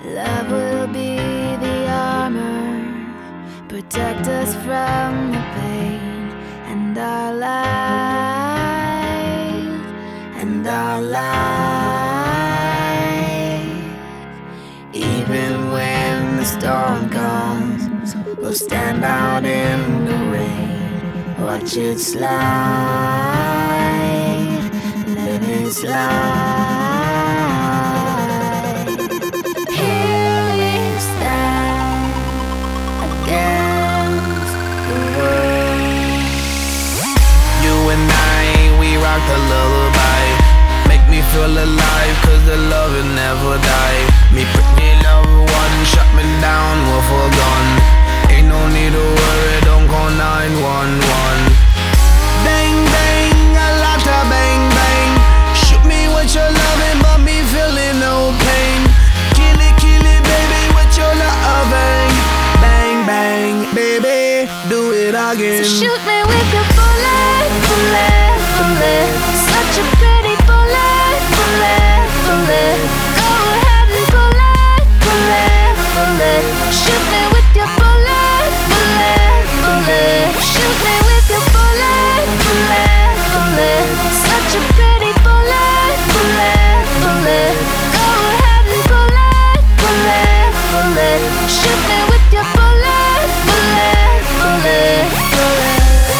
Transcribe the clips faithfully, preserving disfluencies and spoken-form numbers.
Love will be the armor, protect us from the pain, and our life, and our life. Even when the storm comes, we'll stand out in the rain, watch it slide, let it slide. Here we stand against the world. You and I, we rock the lullaby. Make me feel alive, cause the love will never die. Me pretty loved one shut me down with a gun. Ain't no need to worry, don't call nine one one. Bang bang, a lot of bang bang. Shoot me with your loving, but me feeling no pain. Kill it, kill it, baby, with your loving. Bang bang, baby, do it again. So shoot me with your bullet, bullet, bullet. Such a pretty bullet, bullet, bullet. Go ahead and bullet, bullet, bullet. Shoot me with your bullet, bullet, bullet. Shoot me with your bullet, bullet, bullet. Such a pretty bullet, bullet, bullet. Go ahead and bullet, bullet, bullet. Shoot me with your bullet, bullet, bullet, bullet.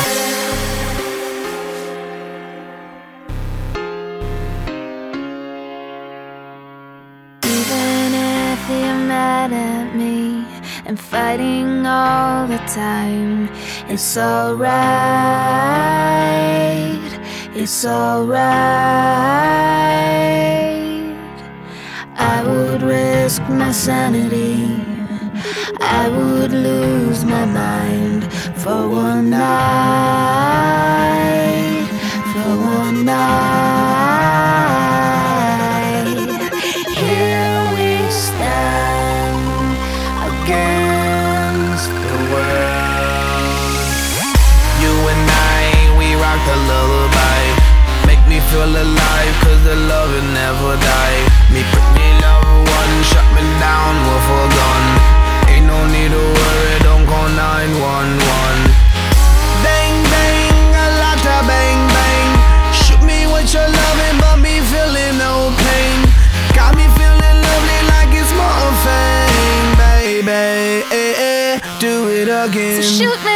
Even if you're mad at me and fighting all the time, it's alright, it's alright. I would risk my sanity, I would lose my mind for one night, for one night. Here we stand against the world. You and I, we rock the lullaby. Make me feel alive, cause the love will never die. Me pretty loved one shut me down with a gun. Ain't no need to worry, don't call nine one one. Bang bang, a lot of bang bang. Shoot me with your loving, but me feeling no pain. Got me feeling lovely like it's morphine, baby. Eh, eh, do it again. So shoot me